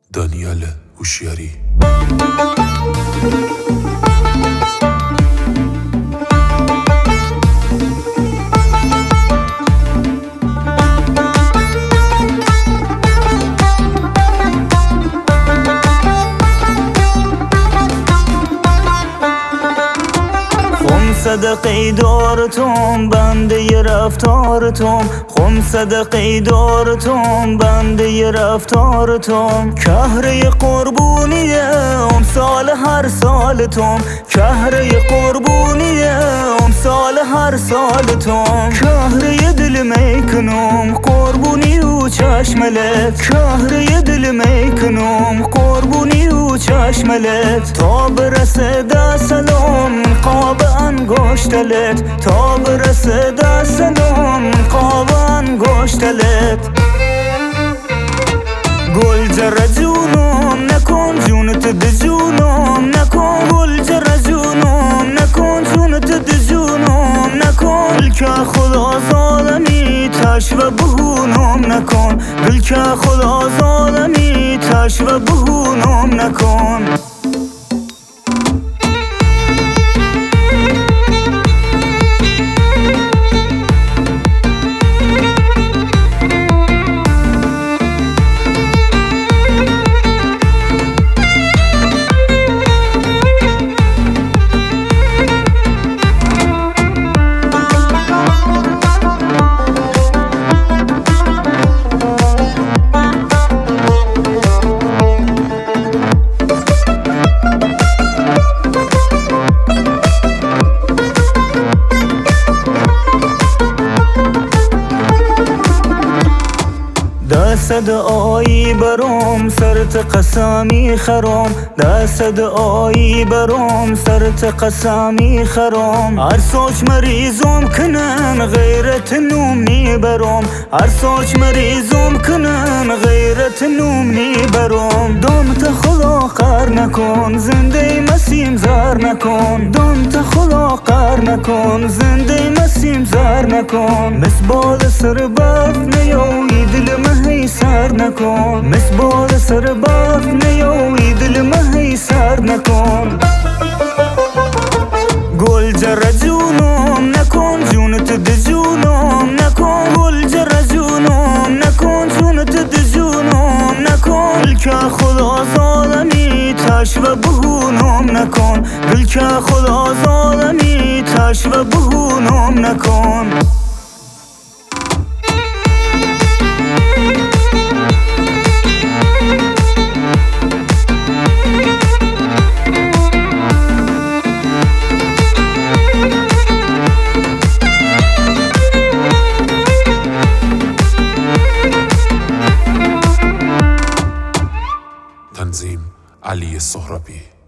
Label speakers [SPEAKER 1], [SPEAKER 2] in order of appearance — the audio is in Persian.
[SPEAKER 1] دانیال هوشیاری.
[SPEAKER 2] صدقه دارتم بنده رفتارتم، خم صدقه دارتم بنده رفتارتم. کهره قربونی امسال هر سالتم، کهره قربونی امسال هر سالتم. کهره دل میکنم قربونی و چشملت، کهره دل میکنم قربونی و چشملت. تا برسه دستم قاب انگشتلت، تا برسه دستم قاب انگشتلت. گل جره جونم نکن جونت دجونم نکن، گل جره جونم نکن جونت دجونم نکن. که خدا ظالمی تش و بهونم نکن، دل که خدا ظالمی تش و بهونم نکن. دست دعایی برام سرت قسمی خرام، دست دعایی برام سرت قسمی خرام. هر سوچ مریضم کنن غیرت نومنی برام، هر سوچ مریضم کنن غیرت نومنی برام. دامت خدا قهر نکن زنده مسیم زر نکن، دامت خدا قهر نکن زنده مسیم زر نکن. مسبال سر برف نیوی دل مهی سر نکن، مسبال سر برف نیوی دل مهی سر نکن. گل جره جونم نکن جونت دجونم نکن، گل جره جونم نکن جونت دجونم نکن. که خدا ظالمی تش و بهونم نکن، دل که خدا ظالمی تش و بهونم نکن.
[SPEAKER 1] تنظیم علی سهرابی.